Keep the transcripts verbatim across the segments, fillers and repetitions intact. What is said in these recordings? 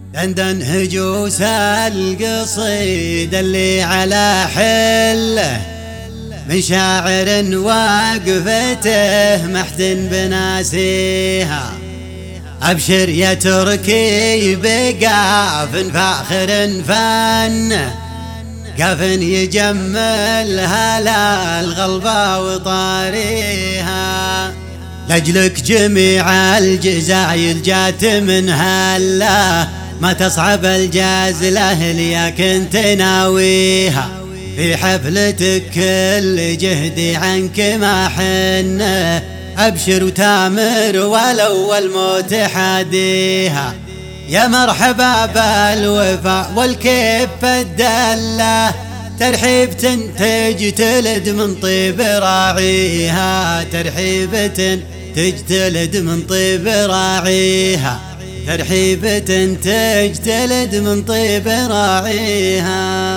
دندن هجوس القصيد اللي على حله من شاعر وقفته محتن بناسيها. أبشر يا تركي بقاف فاخر فن، قاف يجمل هلا الغلبة وطاريها. لأجلك جميع الجزايل جات من هلا، ما تصعب الجازلة اللي كنت ناويها. في حفلتك كل جهدي عنك ما حنه، أبشر وتامر ولو الموت حاديها. يا مرحبا بالوفاء والكيف الدلة، ترحيب تنتج تلد من طيب راعيها. ترحيب تنتج تلد من طيب راعيها. ترحيب تنتج تلد من طيب راعيها.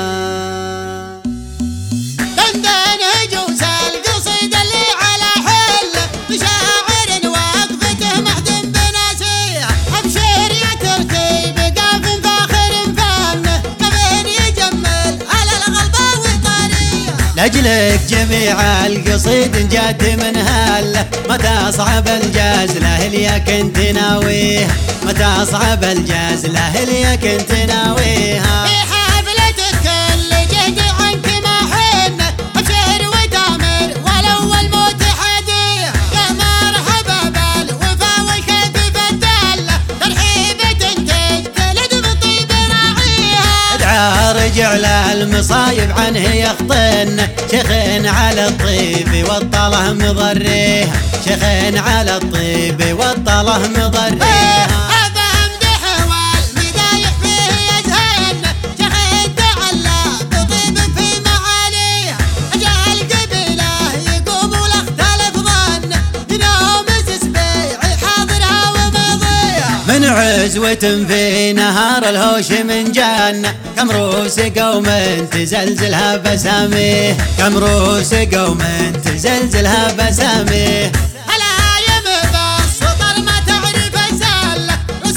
لأجلك جميع القصيد جات من هله، متى صعب الجازلة اللي كنت ناويها. متى صعب الجازلة اللي كنت ناويها. في حفلتك كل جهدي عنك ما حنه، أبشر وتامر ولو الموت حديه. يا مرحبا بالوفا والكيف بالدلة، ترحيب تنتج تلد من طيب راعيها. ادعى رجع للمصايب عنه يخطن، شيخين على الطيب والطله مضريها. شيخين على الطيب والطله مضريها. هذا امدح والمدايح فيه يزهن، شيخين تعلى بطيب في معاليها. اجل قبله يقوم ولا اختلف ظن، ينوم سبيعي حاضرها ومضيها. من عزوة في نهار الهوش من جنة، كم روس قوم تزلزلها بساميه. كم روس قوم تزلزلها بساميه. هلا يمضى السطر ما تعرف الزلة،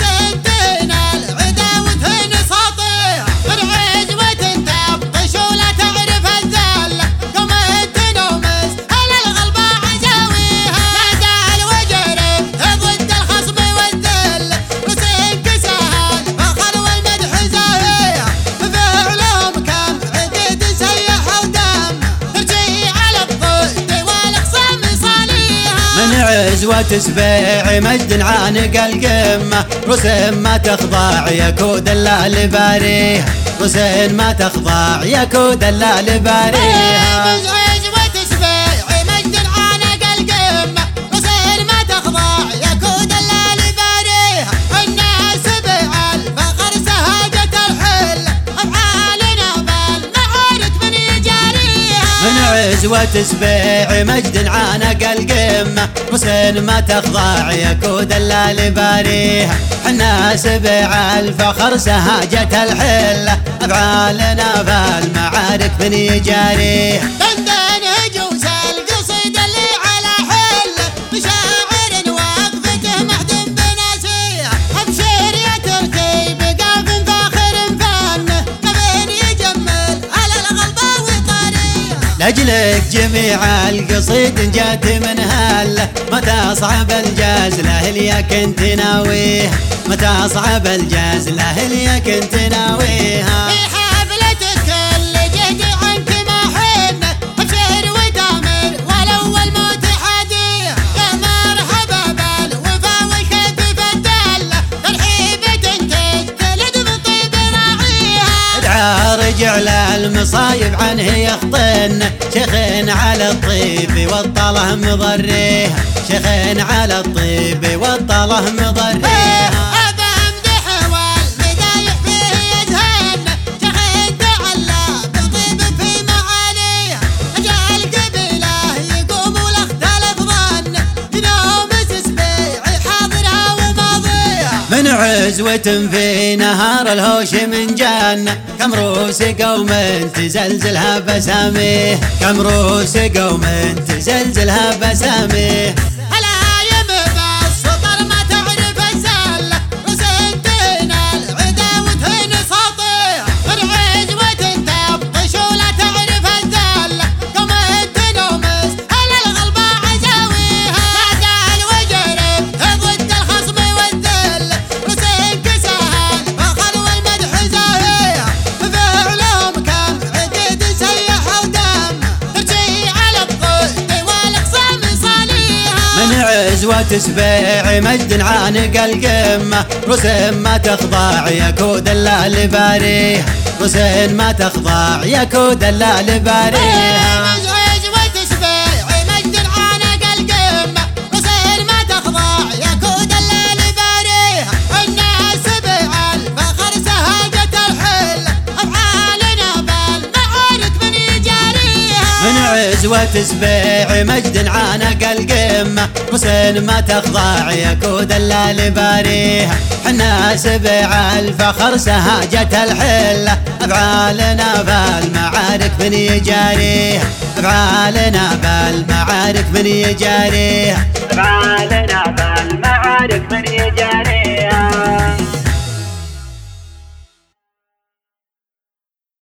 وستين العدا وتهن سطيها. من عزوة تبطش ولا تعرف الذلة، قوم تنومس على الغلبة عزاويها. نادى الوجرب ضد الخصم والذلة، وسنك سهل فخر والمدح زاهيها. فعلهم كم عدد سيح ودم، ترجي على الضد والاخصام صاليها. من عزوة سبيع مجد عانق القمة، رسم ما تخضع يكود الا لباريها. رسم ما تخضع يكود الا لباريها. من عزوة سبيع مجد عانق القمة، رسل ما تخضع يكود الا لباريها. الناس بالفخر سهاجة الحلة، افعالنا بالمعارك من يجاريها. من عزوة سبيع مجد عانق القمة، رسل ما تخضع يكود الا لباريها. حنا سبع الفخر سهاجة الحلة، افعالنا بالمعارك من يجاريها. دندن هجوس القصيد اللي على حله، بشاعر وقفته محتم بناسيها. ابشر يا تركي بقاف فاخر فنه، قبل يجمل على الغلبة وطاريها. لأجلك جميع القصيد جات من هله، متى صعب الجازلة اللي كنت ناويها. متى صعب الجازلة اللي كنت ناويها. في حفلتك كل جهدي عنك ما حنه، أبشر وتامر ولو الموت حديه. يا مرحبا بالوفا والكيف بالدلة، ترحيب تنتج تلد من طيب راعيها. ادعى رجع للمصايب عنه يخطن، شيخين على الطيب والطله مضريها. شيخين على الطيب والطله مضريها. هذا امدح والمدايح فيه يزهن، شيخين تعلى بطيب في معاليها. اجل قبله يقوم ولا اختلف ظن، ينوم سبيعي حاضرها وماضيها. من عزوة في نهار الهوش من جنة، كم روس قوم تزلزلها بساميه. كم روس قوم تزلزلها بساميه. هلا يمضى السطر ما تعرف الزلة، وستين العدا وتسبيع مجد عانق القمة، رسم ما تخضع يكود الا لباريها، رسم ما تخضع يكود الا لباريها. مزعج وتسبيع مجد عانق القمة، رسم ما تخضع يكود الا لباريها. الناس بالفخر سهاجة الحلة، افعالنا بالمعارك من يجاريها. من عز وتسبيع مجد عانق القمة، رسم ما تخضع يكود الا لباريها. حنا سبع الفخر سهاجة الحلة، افعالنا بالمعارك من يجاريها، افعالنا بالمعارك من يجاريها، افعالنا بالمعارك من